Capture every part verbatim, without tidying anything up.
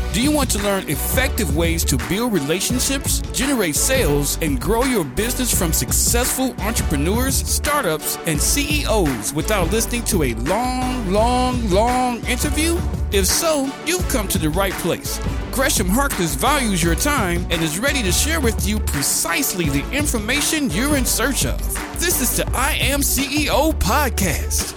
Do you want to learn effective ways to build relationships, generate sales, and grow your business from successful entrepreneurs, startups, and C E Os without listening to a long, long, long interview? If so, you've come to the right place. Gresham Harkless values your time and is ready to share with you precisely the information you're in search of. This is the I Am C E O podcast.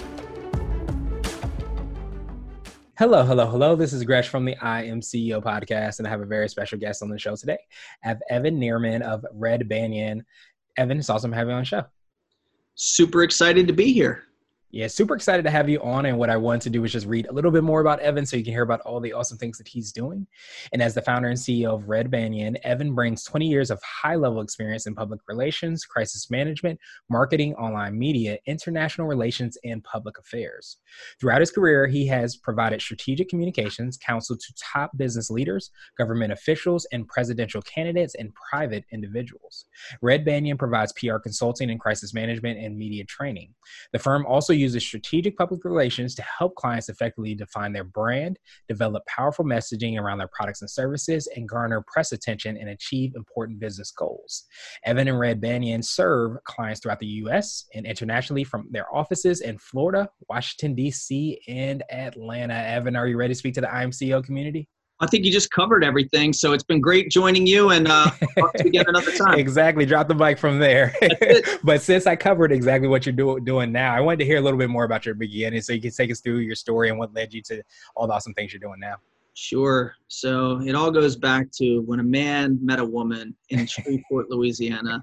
Hello, hello, hello. This is Gresh from the I Am C E O podcast, and I have a very special guest on the show today. I have Evan Nierman of Red Banyan. Evan, it's awesome having you on the show. Super excited to be here. Yeah, super excited to have you on. And what I want to do is just read a little bit more about Evan so you can hear about all the awesome things that he's doing. And as the founder and C E O of Red Banyan, Evan brings twenty years of high-level experience in public relations, crisis management, marketing, online media, international relations, and public affairs. Throughout his career, he has provided strategic communications, counsel to top business leaders, government officials, and presidential candidates and private individuals. Red Banyan provides P R consulting and crisis management and media training. The firm also uses strategic public relations to help clients effectively define their brand, develop powerful messaging around their products and services, and garner press attention and achieve important business goals. Evan and Red Banyan serve clients throughout the U S and internationally from their offices in Florida, Washington, D C, and Atlanta. Evan, are you ready to speak to the I M C E O community? I think you just covered everything. So it's been great joining you, and uh, talk to you again another time. Exactly. Drop the mic from there. But since I covered exactly what you're do- doing now, I wanted to hear a little bit more about your beginning so you can take us through your story and what led you to all the awesome things you're doing now. Sure. So it all goes back to when a man met a woman in Shreveport, Louisiana.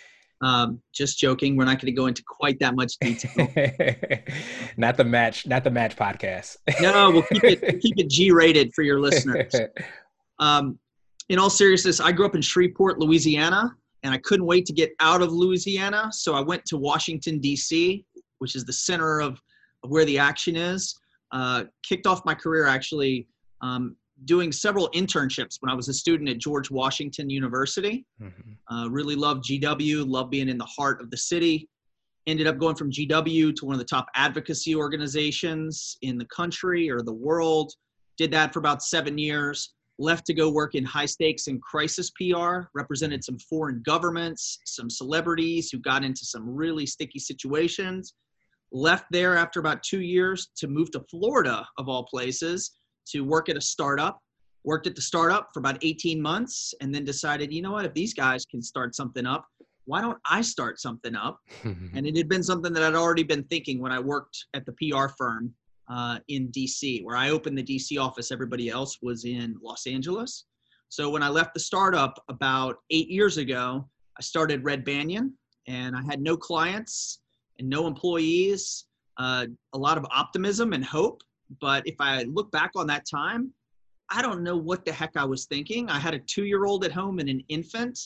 Um, just joking. We're not going to go into quite that much detail. Not the match, not the match podcast. No, we'll keep it we'll keep it G-rated for your listeners. Um, in all seriousness, I grew up in Shreveport, Louisiana, and I couldn't wait to get out of Louisiana. So I went to Washington, D C, which is the center of, of where the action is. Uh, kicked off my career actually um, doing several internships when I was a student at George Washington University. Mm-hmm. Uh, really loved G W, loved being in the heart of the city. Ended up going from G W to one of the top advocacy organizations in the country or the world. Did that for about seven years. Left to go work in high stakes and crisis P R, represented some foreign governments, some celebrities who got into some really sticky situations. Left there after about two years to move to Florida, of all places, to work at a startup. Worked at the startup for about eighteen months and then decided, you know what, if these guys can start something up, why don't I start something up? And it had been something that I'd already been thinking when I worked at the P R firm uh, in D C, where I opened the D C office. Everybody else was in Los Angeles. So when I left the startup about eight years ago, I started Red Banyan, and I had no clients and no employees, uh, a lot of optimism and hope. But if I look back on that time, I don't know what the heck I was thinking. I had a two-year-old at home and an infant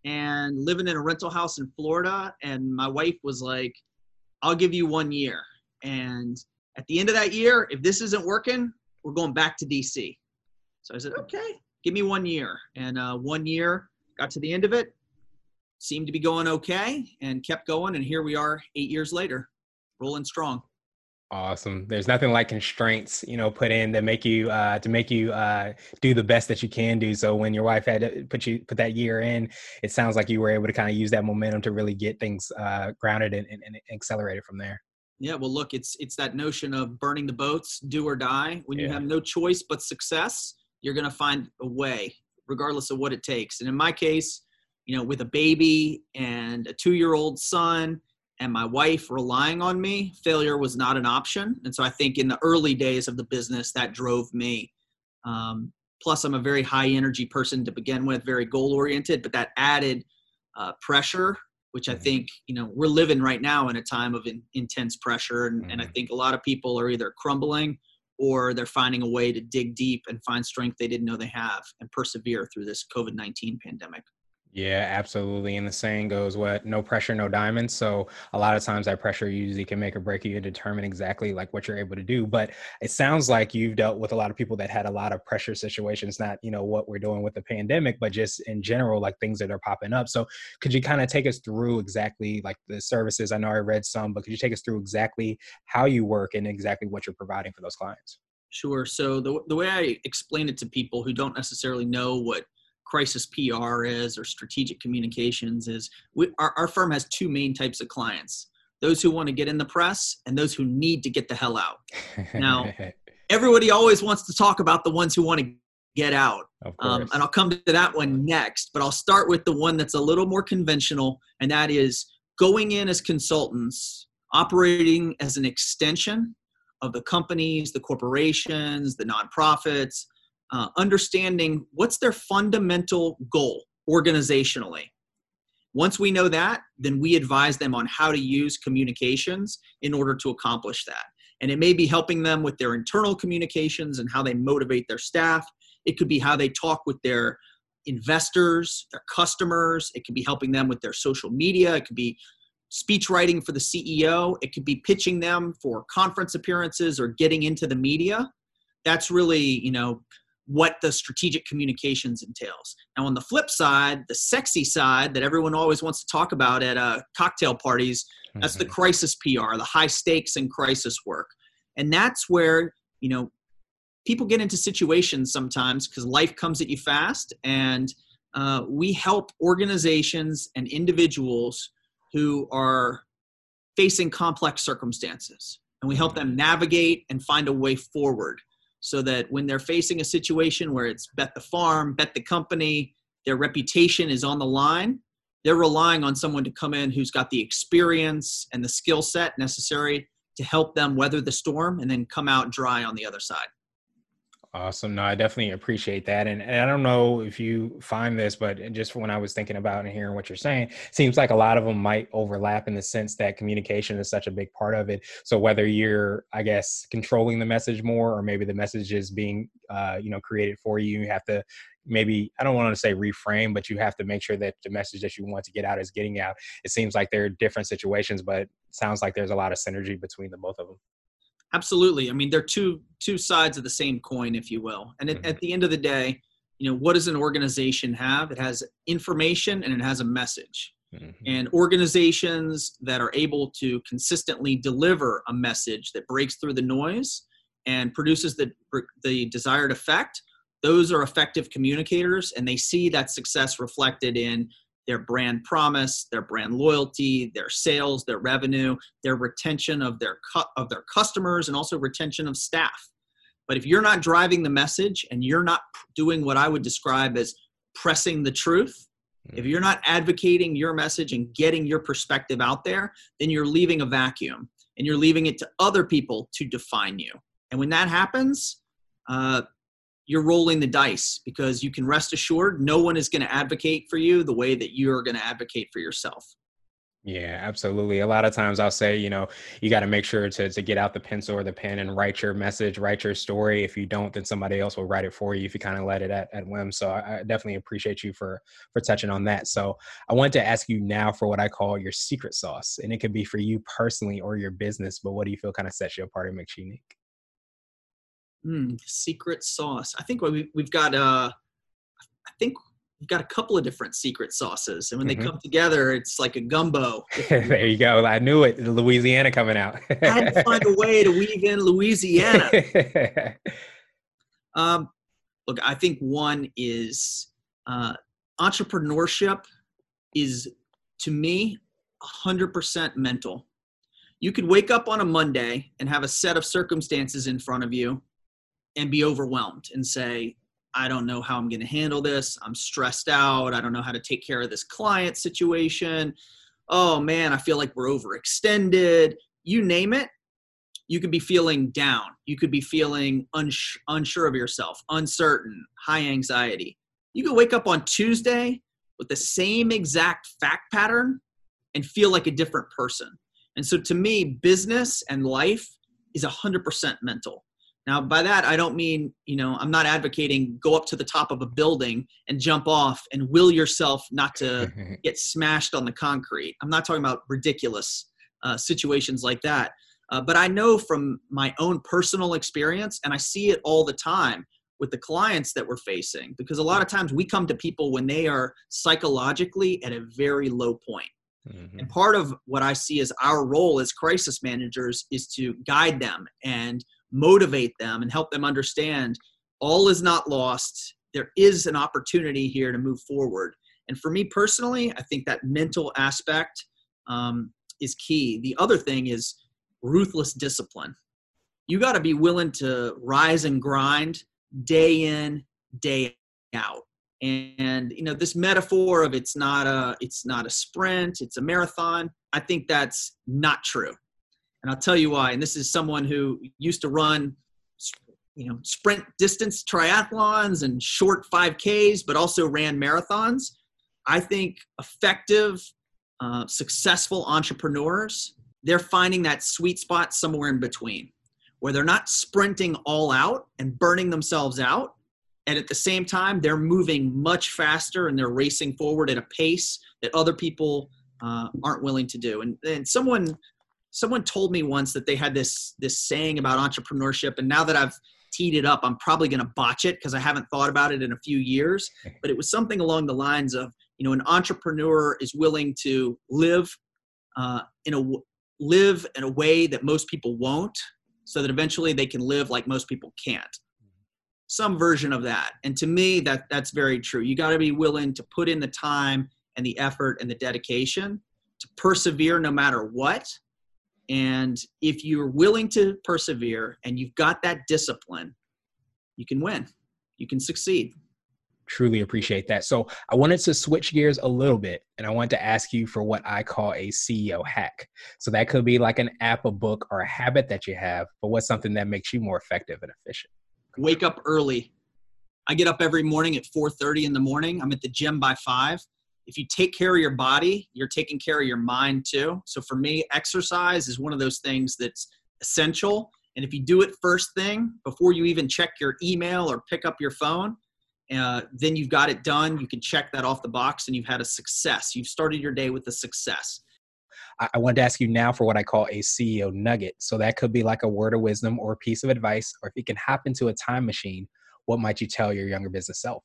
and living in a rental house in Florida. And my wife was like, I'll give you one year. And at the end of that year, if this isn't working, we're going back to D C. So I said, okay, give me one year. And uh, one year, got to the end of it, seemed to be going okay and kept going. And here we are eight years later, rolling strong. Awesome. There's nothing like constraints, you know, put in that make you uh, to make you uh, do the best that you can do. So when your wife had to put you put that year in, it sounds like you were able to kind of use that momentum to really get things uh, grounded and, and, and accelerated from there. Yeah. Well, look, it's it's that notion of burning the boats, do or die. When yeah. you have no choice but success, you're going to find a way, regardless of what it takes. And in my case, you know, with a baby and a two-year-old son, and my wife relying on me, failure was not an option. And so I think in the early days of the business, that drove me. Um, plus, I'm a very high energy person to begin with, very goal oriented, but that added uh, pressure, which I think, you know, we're living right now in a time of in, intense pressure. And, mm-hmm. and I think a lot of people are either crumbling or they're finding a way to dig deep and find strength they didn't know they have and persevere through this COVID nineteen pandemic. Yeah, absolutely. And the saying goes, what? No pressure, no diamonds. So a lot of times that pressure usually can make or break you and determine exactly like what you're able to do. But it sounds like you've dealt with a lot of people that had a lot of pressure situations, not, you know, what we're doing with the pandemic, but just in general, like things that are popping up. So could you kind of take us through exactly like the services? I know I read some, but could you take us through exactly how you work and exactly what you're providing for those clients? Sure. So the, the way I explain it to people who don't necessarily know what crisis P R is or strategic communications is, we, our, our firm has two main types of clients: those who want to get in the press and those who need to get the hell out. Now, everybody always wants to talk about the ones who want to get out. Um, and I'll come to that one next, but I'll start with the one that's a little more conventional, and that is going in as consultants, operating as an extension of the companies, the corporations, the nonprofits, uh, understanding what's their fundamental goal organizationally. Once we know that, then we advise them on how to use communications in order to accomplish that. And it may be helping them with their internal communications and how they motivate their staff. It could be how they talk with their investors, their customers. It could be helping them with their social media. It could be speech writing for the C E O. It could be pitching them for conference appearances or getting into the media. That's really, you know, what the strategic communications entails. Now, on the flip side, the sexy side that everyone always wants to talk about at uh, cocktail parties, mm-hmm. that's the crisis P R, the high stakes and crisis work. And that's where, you know, people get into situations sometimes because life comes at you fast. And uh, we help organizations and individuals who are facing complex circumstances. And we help them navigate and find a way forward so that when they're facing a situation where it's bet the farm, bet the company, their reputation is on the line, they're relying on someone to come in who's got the experience and the skill set necessary to help them weather the storm and then come out dry on the other side. Awesome. No, I definitely appreciate that. And, and I don't know if you find this, but just when I was thinking about and hearing what you're saying, seems like a lot of them might overlap in the sense that communication is such a big part of it. So whether you're, I guess, controlling the message more, or maybe the message is being, uh, you know, created for you, you have to maybe, I don't want to say reframe, but you have to make sure that the message that you want to get out is getting out. It seems like there are different situations, but it sounds like there's a lot of synergy between the both of them. Absolutely. I mean, they're two two sides of the same coin, if you will. And at, at the end of the day, you know, what does an organization have? It has information and it has a message. Mm-hmm. And organizations that are able to consistently deliver a message that breaks through the noise and produces the the desired effect, those are effective communicators, and they see that success reflected in their brand promise, their brand loyalty, their sales, their revenue, their retention of their cu- of their customers, and also retention of staff. But if you're not driving the message and you're not doing what I would describe as pressing the truth, mm-hmm. if you're not advocating your message and getting your perspective out there, then you're leaving a vacuum and you're leaving it to other people to define you. And when that happens, uh, you're rolling the dice, because you can rest assured no one is going to advocate for you the way that you're going to advocate for yourself. Yeah, absolutely. A lot of times I'll say, you know, you got to make sure to to get out the pencil or the pen and write your message, write your story. If you don't, then somebody else will write it for you if you kind of let it at, at whim. So I, I definitely appreciate you for for touching on that. So I wanted to ask you now for what I call your secret sauce, and it could be for you personally or your business, but what do you feel kind of sets you apart and makes you unique? Mm, secret sauce. I think we, we've got, uh, I think we've got a couple of different secret sauces, and when mm-hmm. they come together, it's like a gumbo. There you go. I knew it. Louisiana coming out. I had to find a way to weave in Louisiana. um, look, I think one is uh, entrepreneurship is, to me, one hundred percent mental. You could wake up on a Monday and have a set of circumstances in front of you and be overwhelmed and say, I don't know how I'm going to handle this. I'm stressed out. I don't know how to take care of this client situation. Oh man, I feel like we're overextended. You name it. You could be feeling down. You could be feeling uns- unsure of yourself, uncertain, high anxiety. You could wake up on Tuesday with the same exact fact pattern and feel like a different person. And so to me, business and life is one hundred percent mental. Now, by that, I don't mean, you know, I'm not advocating go up to the top of a building and jump off and will yourself not to get smashed on the concrete. I'm not talking about ridiculous uh, situations like that. Uh, but I know from my own personal experience, and I see it all the time with the clients that we're facing, because a lot of times we come to people when they are psychologically at a very low point. Mm-hmm. And part of what I see as our role as crisis managers is to guide them and motivate them and help them understand all is not lost. There is an opportunity here to move forward. And for me personally, I think that mental aspect um, is key. The other thing is ruthless discipline. You got to be willing to rise and grind day in, day out. And, you know, this metaphor of it's not a, it's not a sprint, it's a marathon. I think that's not true. And I'll tell you why. And this is someone who used to run, you know, sprint distance triathlons and short five Ks, but also ran marathons. I think effective, uh, successful entrepreneurs, they're finding that sweet spot somewhere in between, where they're not sprinting all out and burning themselves out. And at the same time, they're moving much faster and they're racing forward at a pace that other people uh, aren't willing to do. And, and someone someone told me once that they had this, this saying about entrepreneurship. And now that I've teed it up, I'm probably going to botch it because I haven't thought about it in a few years. But it was something along the lines of, you know, an entrepreneur is willing to live uh, in a live in a way that most people won't, so that eventually they can live like most people can't. Some version of that. And to me, that that's very true. You got to be willing to put in the time and the effort and the dedication to persevere no matter what. And if you're willing to persevere and you've got that discipline, you can win. You can succeed. Truly appreciate that. So I wanted to switch gears a little bit, and I wanted to ask you for what I call a C E O hack. So that could be like an app, a book, or a habit that you have, but what's something that makes you more effective and efficient? Wake up early. I get up every morning at four thirty in the morning. I'm at the gym by five. If you take care of your body, you're taking care of your mind too. So for me, exercise is one of those things that's essential. And if you do it first thing, before you even check your email or pick up your phone, uh, then you've got it done. You can check that off the box and you've had a success. You've started your day with a success. I, I wanted to ask you now for what I call a C E O nugget. So that could be like a word of wisdom or a piece of advice, or if you can hop into a time machine, what might you tell your younger business self?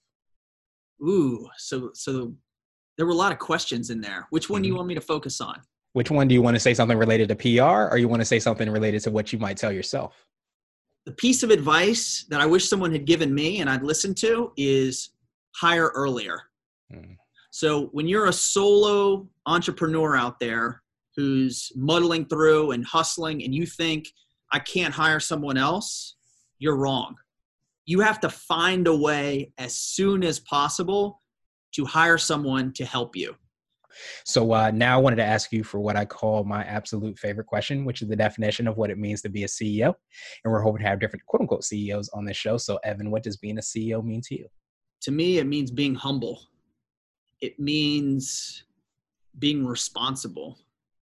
Ooh, so so there were a lot of questions in there. Which one mm-hmm. do you want me to focus on? Which one do you want to say something related to P R, or you want to say something related to what you might tell yourself? The piece of advice that I wish someone had given me and I'd listened to is hire earlier. Mm. So when you're a solo entrepreneur out there who's muddling through and hustling and you think, I can't hire someone else, you're wrong. You have to find a way as soon as possible to hire someone to help you. So uh, now I wanted to ask you for what I call my absolute favorite question, which is the definition of what it means to be a C E O. And we're hoping to have different quote unquote C E Os on this show. So Evan, what does being a C E O mean to you? To me, it means being humble. It means being responsible.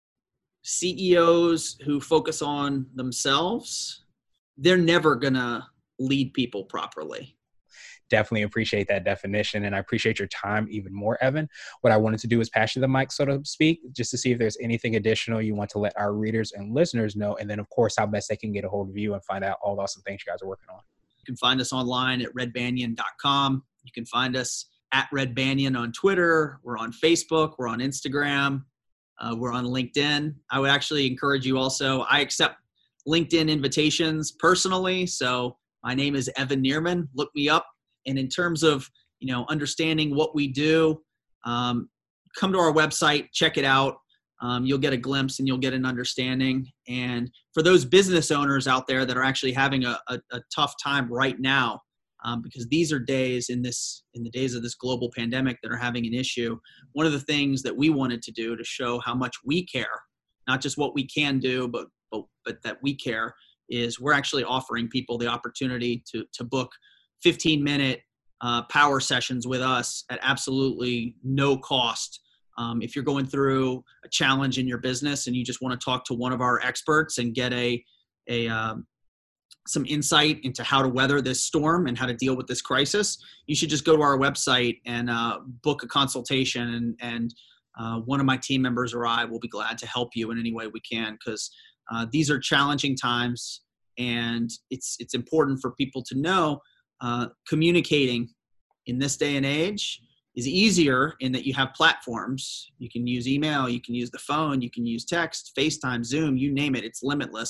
C E Os who focus on themselves, they're never gonna lead people properly. Definitely appreciate that definition. And I appreciate your time even more, Evan. What I wanted to do is pass you the mic, so to speak, just to see if there's anything additional you want to let our readers and listeners know. And then, of course, how best they can get a hold of you and find out all the awesome things you guys are working on. You can find us online at red banyan dot com. You can find us at Red Banyan on Twitter. We're on Facebook. We're on Instagram. Uh, we're on LinkedIn. I would actually encourage you also. I accept LinkedIn invitations personally. So my name is Evan Nierman. Look me up. And in terms of, you know, understanding what we do, um, come to our website, check it out. Um, you'll get a glimpse and you'll get an understanding. And for those business owners out there that are actually having a, a, a tough time right now, um, because these are days in this, in the days of this global pandemic that are having an issue. One of the things that we wanted to do to show how much we care, not just what we can do, but, but, but that we care, is we're actually offering people the opportunity to, to book fifteen minute uh, power sessions with us at absolutely no cost. Um, if you're going through a challenge in your business and you just want to talk to one of our experts and get a, a um, some insight into how to weather this storm and how to deal with this crisis, you should just go to our website and uh, book a consultation. And, and uh, one of my team members or I will be glad to help you in any way we can, because uh, these are challenging times, and it's it's important for people to know Uh, communicating in this day and age is easier in that you have platforms. You can use email, you can use the phone, you can use text, FaceTime, Zoom, you name it, it's limitless.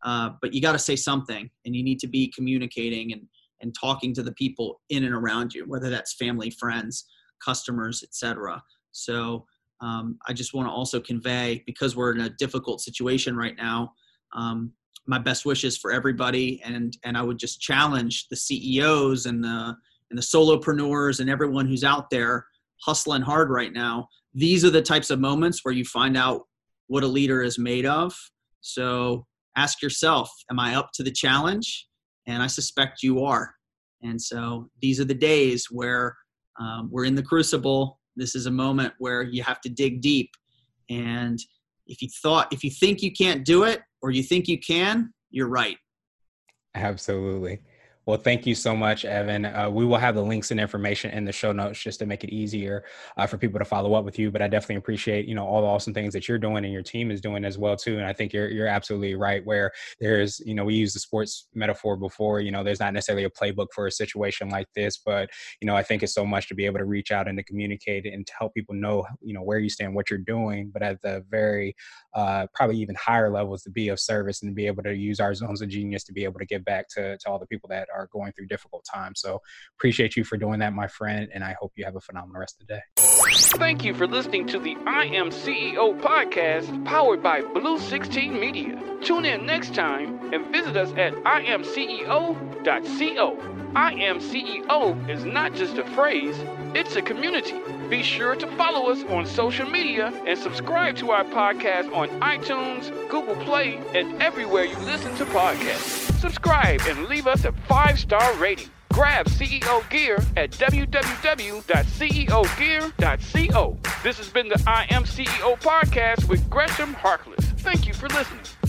uh, but you got to say something, and you need to be communicating and, and talking to the people in and around you, whether that's family, friends, customers, et cetera. So um, I just want to also convey, because we're in a difficult situation right now, um, my best wishes for everybody. And, and I would just challenge the C E Os and the, and the solopreneurs and everyone who's out there hustling hard right now. These are the types of moments where you find out what a leader is made of. So ask yourself, am I up to the challenge? And I suspect you are. And so these are the days where um, we're in the crucible. This is a moment where you have to dig deep. And if you thought, if you think you can't do it, or you think you can, you're right. Absolutely. Well, thank you so much, Evan. Uh, we will have the links and information in the show notes just to make it easier uh, for people to follow up with you. But I definitely appreciate, you know, all the awesome things that you're doing and your team is doing as well, too. And I think you're you're absolutely right where there's, you know, we used the sports metaphor before, you know, there's not necessarily a playbook for a situation like this. But, you know, I think it's so much to be able to reach out and to communicate and to help people know, you know, where you stand, what you're doing, but at the very uh, probably even higher levels to be of service and to be able to use our zones of genius to be able to give back to, to all the people that are going through difficult times. So appreciate you for doing that, my friend, and I hope you have a phenomenal rest of the day. Thank you for listening to the I Am C E O podcast powered by Blue sixteen Media. Tune in next time and visit us at I am C E O dot co. I Am C E O is not just a phrase, it's a community. Be sure to follow us on social media and subscribe to our podcast on iTunes, Google Play, and everywhere you listen to podcasts. Subscribe and leave us a five-star rating. Grab C E O gear at w w w dot c e o gear dot co. This has been the I Am C E O podcast with Gresham Harkless. Thank you for listening.